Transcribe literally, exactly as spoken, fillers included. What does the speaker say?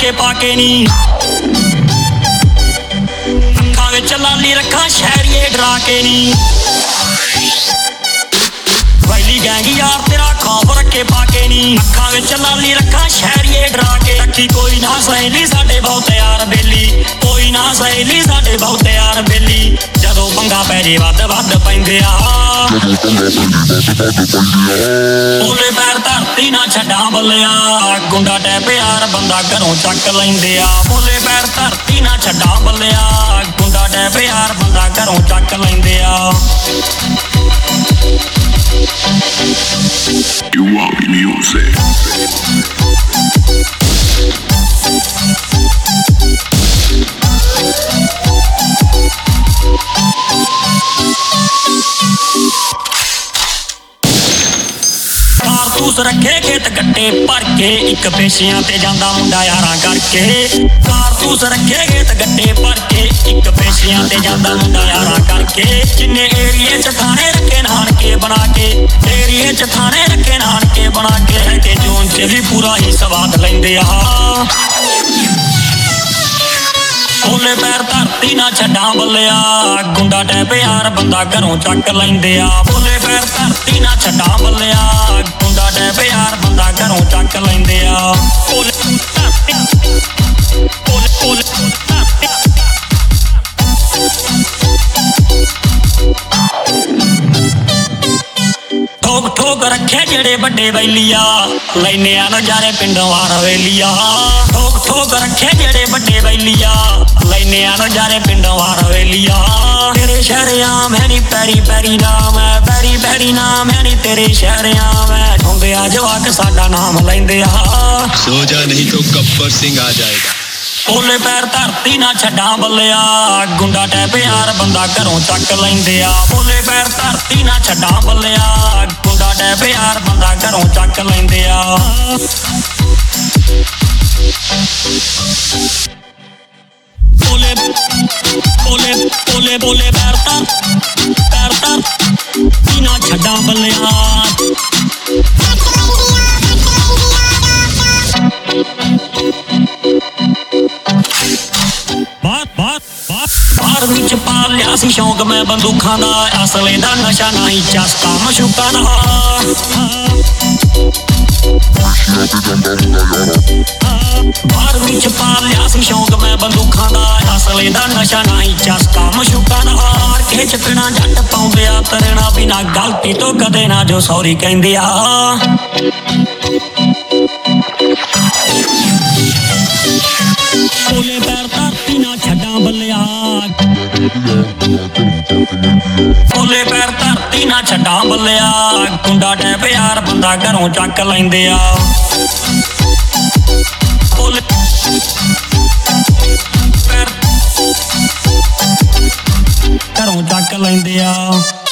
ਕੇ ਪਾ ਕੇ ਨੀ ਅੱਖਾਂ ਵਿੱਚ ਲਾਲੀ ਰੱਖਾਂ ਸ਼ਹਿਰੀਏ ਡਰਾ ਕੇ ਨੀ ਵੈਲੀ ਗੈਂਗ ਯਾਰ ਤੇਰਾ ਖੌਫ ਰੱਖੇ ਪਾ ਕੇ ਨੀ ਅੱਖਾਂ ਵਿੱਚ ਲਾਲੀ ਰੱਖਾਂ ਸ਼ਹਿਰੀਏ ਡਰਾ ਕੇ ਰੱਖੀ ਕੋਈ ਨਾ ਸਹੇਲੀ ਸਾਡੇ ਬਹੁਤ ਯਾਰ ਬੇਲੀ ਕੋਈ ਨਾ ਸਹੇਲੀ ਸਾਡੇ ਬਹੁਤ ਯਾਰ ਬੇਲੀ ਜਦੋਂ ਪੰਗਾ ਪੈ ਜੇ ਵੱਧ ਵੱਧ ਪੈਂਦੇ ਆ ਉਹਦੇ ਪੈਰ ਧਰਤੀ ਨਾ ਛੱਡਾਂ ਬੱਲਿਆ ਗੁੰਡਾ ਟੈਪ ਯਾਰ ਬੰਦਾ ਘਰੋਂ ਚੱਕ ਲੈਂਦੇ ਆ ਉਹਦੇ ਪੈਰ ਧਰਤੀ ਨਾ ਛੱਡਾਂ ਬੱਲਿਆ ਗੁੰਡਾ ਟੈਪ ਯਾਰ ਬੰਦਾ ਘਰੋਂ ਚੱਕ ਲੈਂਦੇ ਆ You want music? ਕਾਰਤੂਸ ਰੱਖੇ ਖੇਤ ਗੱਟੇ ਭਰ ਕੇ ਇੱਕ ਪੇਸ਼ਿਆਂ ਤੇ ਜਾਂਦਾ ਮੁੰਡਾ ਯਾਰਾਂ ਕਰਕੇ ਕਾਰਤੂਸ ਰੱਖੇ ਖੇਤ ਗੱਟੇ ਭਰ ਕੇ ਇੱਕ ਪੇਸ਼ਿਆਂ ਤੇ ਜਾਂਦਾ ਮੁੰਡਾ ਯਾਰਾਂ ਕਰਕੇ ਜਿੰਨੇ ਏਰੀਏ ਚ ਥਾਣੇ ਰੱਖੇ ਨਾਨਕੇ ਬਣਾ ਕੇ ਏਰੀਏ ਚ ਥਾਣੇ ਰੱਖੇ ਨਾਨਕੇ ਬਣਾ ਕੇ ਤੇ ਜੂਨ ਚ ਵੀ ਪੂਰਾ ਹੀ ਸਵਾਦ ਲੈਂਦੇ ਆ ਉਹਲੇ ਪੈਰ ਧਰਤੀ ਨਾ ਛੱਡਾਂ ਬੱਲਿਆ ਗੁੰਡਾ ਟੈਪ ਯਾਰ ਬੰਦਾ ਘਰੋਂ ਚੱਕ ਲੈਂਦੇ ਆ ਉਹਲੇ ਪੈਰ ਧਰਤੀ ਨਾ ਛੱਡਾਂ ਬੱਲਿਆ ਗੁੰਡਾ ਟੈਪ ਯਾਰ ਬੰਦਾ ਘਰੋਂ ਚੱਕ ਲੈਂਦੇ ਆ ਉਹਲੇ ਧਰਤੀ ਉਹਲੇ ਉਹਲੇ ਧਰਤੀ ਠੋਕ ਠੋਕ ਰੱਖੇ ਜਿਹੜੇ ਵੱਡੇ ਬੈਲੀਆ ਲੈਨੇ ਆ ਨਜ਼ਾਰੇ ਪਿੰਡੋਂ ਆ ਰਵੇਲੀਆ ਠੋਕ ਠੋਕ ਰੱਖੇ ਜਿਹੜੇ ਵੱਡੇ ਬੈਲੀਆ ਲੈਨੇ ਆ ਨਜ਼ਾਰੇ ਪਿੰਡੋਂ ਆ ਰਵੇਲੀਆ ਤੇਰੇ ਸ਼ਹਿਰਿਆਂ ਮੈਂ ਨੀ ਪੈਰੀ ਪੈਰੀ ਨਾਮ ਹੈ ਪੈਰੀ ਪੈਰੀ ਨਾਮ ਹੈ ਨੀ ਤੇਰੇ ਸ਼ਹਿਰਿਆਂ ਮੈਂ ਠੁੰਦੇ ਆ ਜਵਾਕ ਸਾਡਾ ਨਾਮ ਲੈਂਦੇ ਆ ਸੋ ਜਾ ਨਹੀਂ ਤੋ ਗੱਬਰ ਸਿੰਘ ਆ ਜਾਏਗਾ ਉਹਲੇ ਪੈਰ ਧਰਤੀ ਨਾ ਛੱਡਾਂ ਬੱਲਿਆ ਗੁੰਡਾ ਟੈਪ ਯਾਰ ਬੰਦਾ ਘਰੋਂ ਚੱਕ ਲੈਂਦੇ ਆ ਉਹਲੇ ਪੈਰ ਧਰਤੀ ਨਾ ਛੱਡਾਂ ਬੱਲਿਆ ਗੁੰਡਾ ਟੈਪ ਯਾਰ ਬੰਦਾ ਘਰੋਂ ਚੱਕ ਲੈਂਦੇ ਆ ਉਹਲੇ ਉਹਲੇ ਉਹਲੇ ਬੋਲੇ ਪੈਰ ਧਰ ਪੈਰ ਧਰਤੀ ਨਾ ਛੱਡਾਂ ਬੱਲਿਆ ਬਾਤ ਬਾਤ ਬਾਤ ਬਾਹਰ ਵਿੱਚ ਪਾ ਲਿਆ ਸੀ ਸ਼ੌਂਕ ਮੈਂ ਬੰਦੂਕਾਂ ਦਾ ਅਸਲੇ ਦਾ ਨਸ਼ਾ ਨਹੀਂ ਚਸਕਾ ਮਸ਼ੂਕਾਂ ਦਾ ਬਾਹਰ ਵਿੱਚ ਪਾ ਲਿਆ ਸੀ ਸ਼ੌਂਕ ਮੈਂ ਬੰਦੂਕਾਂ ਦਾ ਅਸਲੇ ਦਾ ਨਸ਼ਾ ਨਹੀਂ ਚਸਕਾ ਮਸ਼ੂਕਾਂ ਦਾ ਕੇ ਚੱਕਣਾ ਜੱਟ ਪਾਉਂਦੇ ਆ ਤਰਨਾ ਬਿਨਾ ਗਲਤੀ ਤੋਂ ਕਦੇ ਨਾ ਜੋ ਸੌਰੀ ਕਹਿੰਦੇ ਆ ਉਹਲੇ ਪੈਰ ਧਰਤੀ ਨਾ ਛੱਡਾਂ ਬੱਲਿਆ ਉਹਲੇ ਪੈਰ ਧਰਤੀ ਨਾ ਛੱਡਾਂ ਬੱਲਿਆ ਗੁੰਡਾ ਟੈਪ ਯਾਰ ਬੰਦਾ ਘਰੋਂ ਚੱਕ ਲੈਂਦੇ ਆ ਉਹਲੇ ਪੈਰ ਘਰੋਂ ਚੱਕ ਲੈਂਦੇ ਆ